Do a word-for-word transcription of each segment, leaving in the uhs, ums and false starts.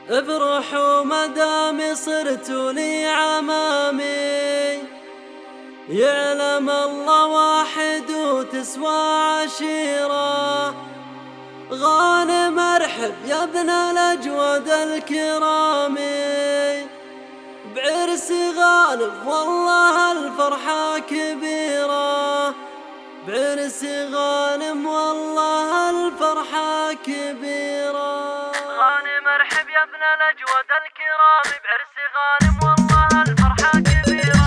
افرحوا مدام صرتوا لي عمامي، يعلم الله واحد وتسوى عشيرة. غانم ارحب يا ابن الاجود الكرامي، بعرس غانم والله الفرحة كبيرة، بعرس غانم والله الفرحة كبيرة. غانم ارحب يا ابن الاجود الكرامي، بعرس غانم والله الفرحة كبيرة.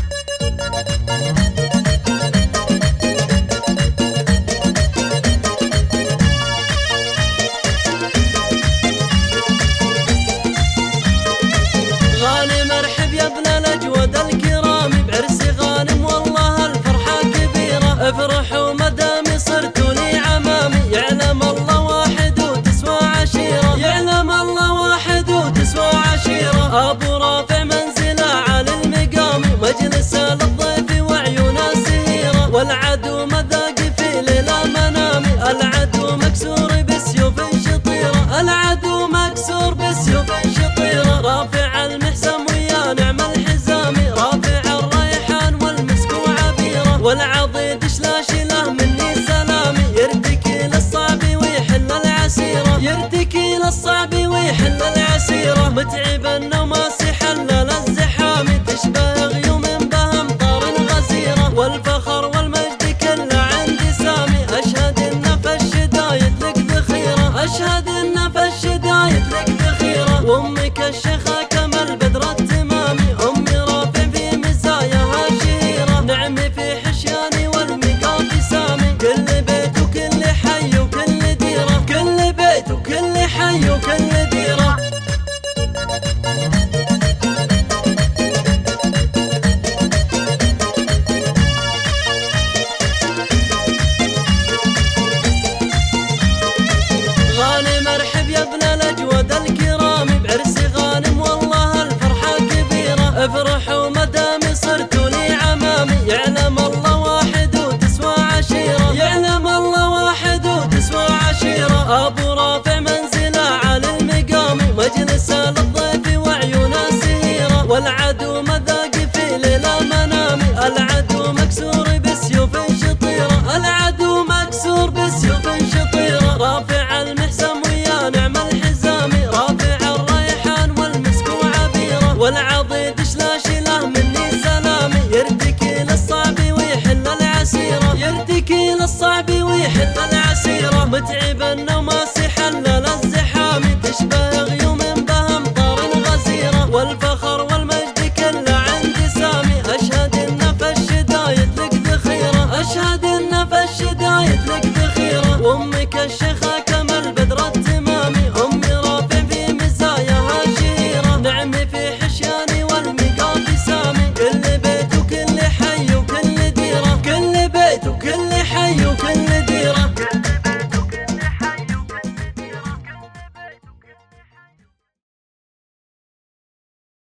غانم ارحب يا ابن الاجود الكرامي، بعرس غانم والله الفرحة كبيرة. افرحوا مدام صرتوا لي عمامي، يعلم الله واحد وتسوى عشيرة، يعلم الله واحد وتسوى عشيرة. ابو رافع منزله على المقام، مجلسه للضيف وعيونه سهيرة، والعدو مذاق في ليل منامي، العدو مكسور بسيوف شطيرة، العدو مكسور بسيوف شطيرة. رافع المحزم ويا نعم الحزامي، رافع الريحان والمسك وعبيرة، والعضيد شلاشله مني سلامي، يرتكي للصعب ويحل العسيرة، يرتكي للصعب ويحل العسيرة. متعب النوماس حلل الزحام، تشبه غيوم بأمطار غزيرة، والفخر والمجد كله عندي سامي، أشهد إن في الشدايد لك ذخيرة، أشهد إن في الشدايد لك ذخيرة. وأمك الشيخة كما البدر التمامي، أمي رافع في مزاياها شهيرة، نعمي في حشياني والمقاف سامي، كل بيت وكل حي وكل ديرة، كل بيت وكل حي وكل ديرة.